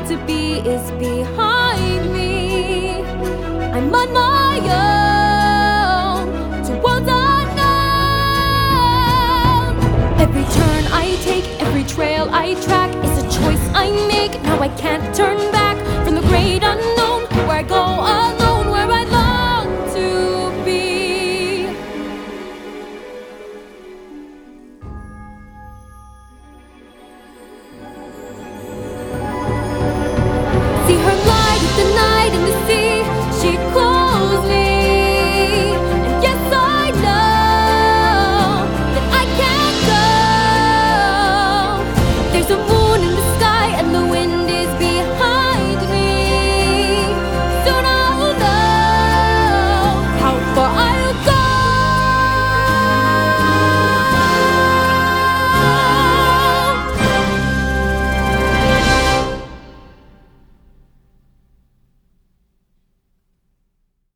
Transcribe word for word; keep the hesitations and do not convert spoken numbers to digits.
need to be is behind me. I'm on my own to worlds unknown. Every turn I take, every trail I track is a choice I make. Now I can't turn